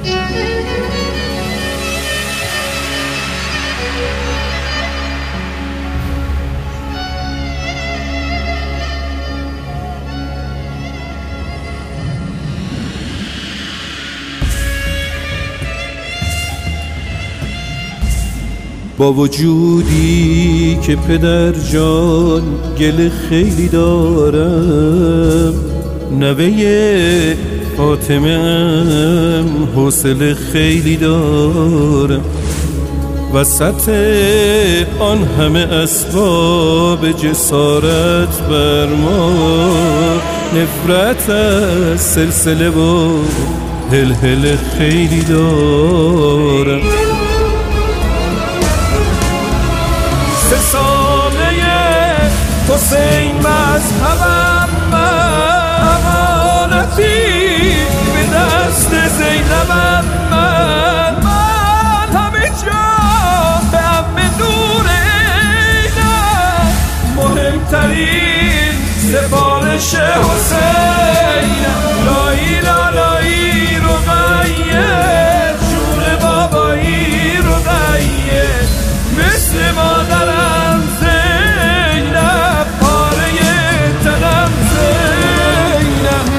با وجودی که پدر جان گله خیلی دارم، نوه فاطمه ام حوصله خیلی دارم، وسط آن همه اسباب جسارت بر ما نفرت از سلسله و هلهله خیلی دارم. 3 ساله حسین مذهبم، من امانتی به دست زینبم، من همه جا به عم نور عینم، مهمترین سفارش حسینم. لایی لالایی رقیه جون بابایی رقیه، مثل مادرم زینب پاره تنم زینب.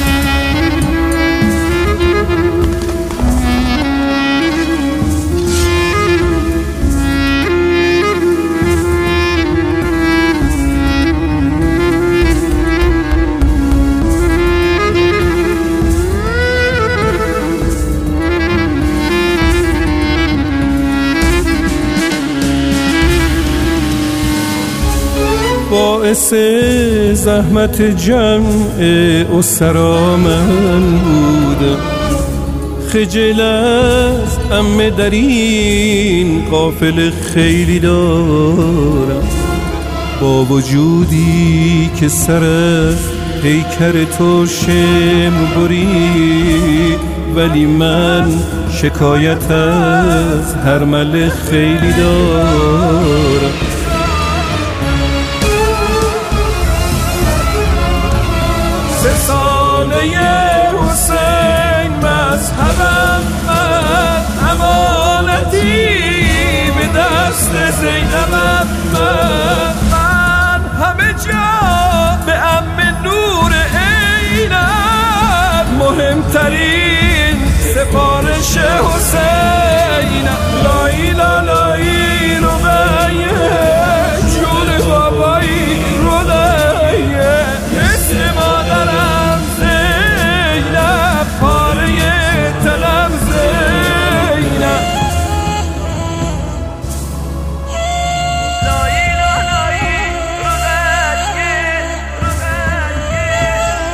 باعث زحمت جمع اسرا من بودم، خجل از عمه در این قافله خیلی دارم. با وجودی که سر پیکر تو شمر برید، ولی من شکایت از هرمله خیلی دارم. 3 ساله حسین مذهبم، من امانتی به دست زینبم، من همه جا به عم نور عینم، مهمترین سفارش حسینم. لایی لالایی رقیه جون بابایی رقیه، مثل مادرم زینب پاره تنم زینب. لایی لالایی رقیه رقیه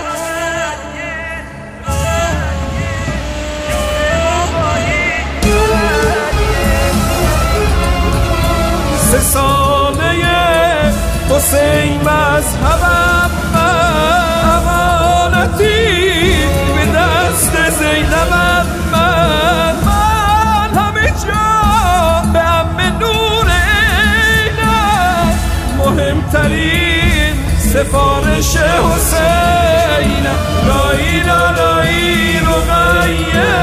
رقیه. 3 ساله حسین مذهبم، امانتی به دست زینبم، من همه جا به عم نور عینم، مهمترین سفارش حسینم. لایی لالایی رقیه